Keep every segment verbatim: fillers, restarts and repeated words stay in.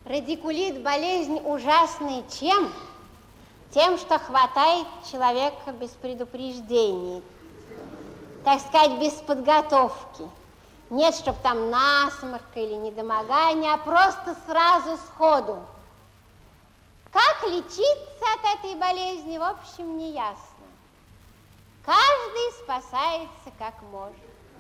Радикулит – болезнь ужасная чем? Тем, что хватает человека без предупреждений, так сказать, без подготовки. Нет, чтоб там насморка или недомогания, а просто сразу сходу. Как лечиться от этой болезни, в общем, не ясно. Каждый спасается как может.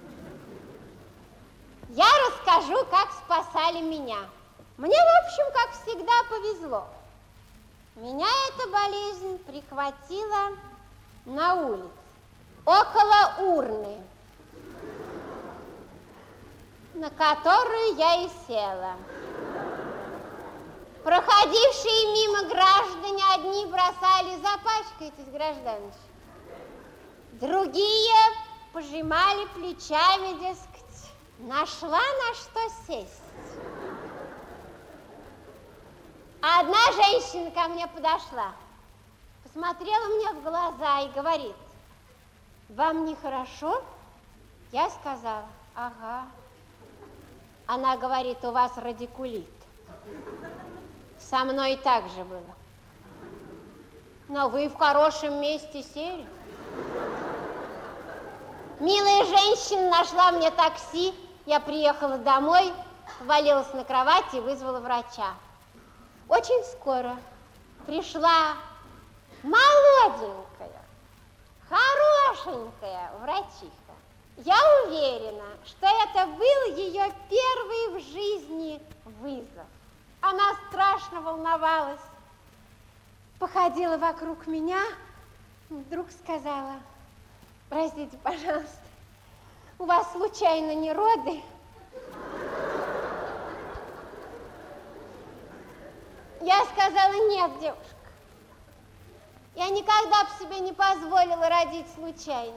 Я расскажу, как спасали меня. Мне, в общем, как всегда, повезло. Меня эта болезнь прихватила на улице, около урны, на которую я и села. Проходившие мимо граждане одни бросали: запачкайтесь, гражданочка. Другие пожимали плечами, дескать, нашла на что сесть. А одна женщина ко мне подошла, посмотрела мне в глаза и говорит: вам нехорошо? Я сказала: ага. Она говорит: у вас радикулит. Со мной так же было. Но вы в хорошем месте сели. Милая женщина нашла мне такси, я приехала домой, повалилась на кровати и вызвала врача. Очень скоро пришла молоденькая, хорошенькая врачиха. Я уверена, что это был ее первый в жизни вызов. Она страшно волновалась, походила вокруг меня, вдруг сказала: простите, пожалуйста, у вас случайно не роды? Я сказала: нет, девушка, я никогда бы себе не позволила родить случайно.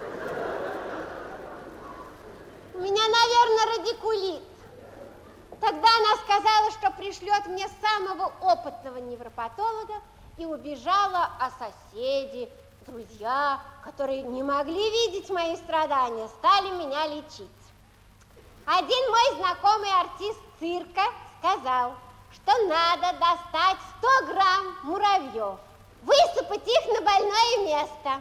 У меня, наверное, радикулит. Тогда она сказала, что пришлет мне самого опытного невропатолога, и убежала, а соседи, друзья, которые не могли видеть мои страдания, стали меня лечить. Один мой знакомый артист цирка сказал, что надо достать сто грамм муравьев, высыпать их на больное место.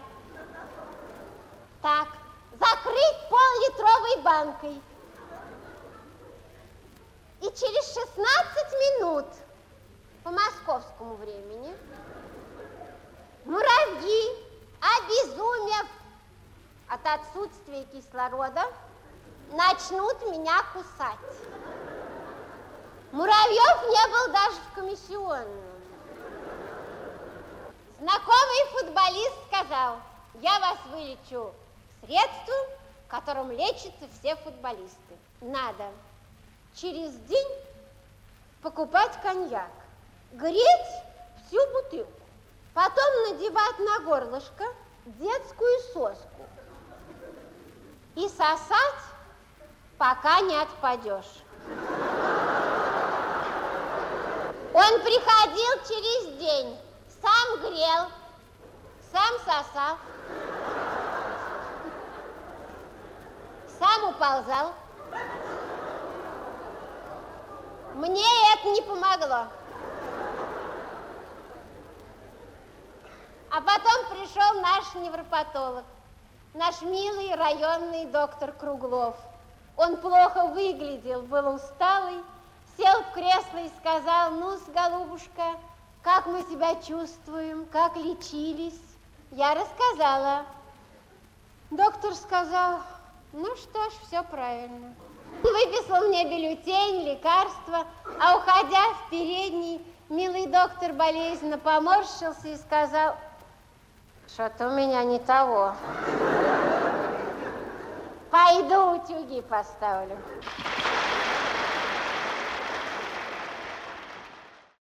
Так, закрыть пол-литровой банкой. И через шестнадцать минут по московскому времени муравьи, обезумев от отсутствия кислорода, начнут меня кусать. Муравьев не был даже в комиссионном. Знакомый футболист сказал: я вас вылечу средством, которым лечатся все футболисты. Надо через день покупать коньяк, греть всю бутылку, потом надевать на горлышко детскую соску и сосать, пока не отпадешь. Он приходил через день, сам грел, сам сосал, сам уползал. Мне это не помогло. А потом пришел наш невропатолог, наш милый районный доктор Круглов. Он плохо выглядел, был усталый, сел в кресло и сказал: ну-с, голубушка, как мы себя чувствуем, как лечились? Я рассказала. Доктор сказал: ну что ж, все правильно. Выписал мне бюллетень, лекарства, а уходя в передний, милый доктор болезненно поморщился и сказал: что-то у меня не того. Пойду утюги поставлю.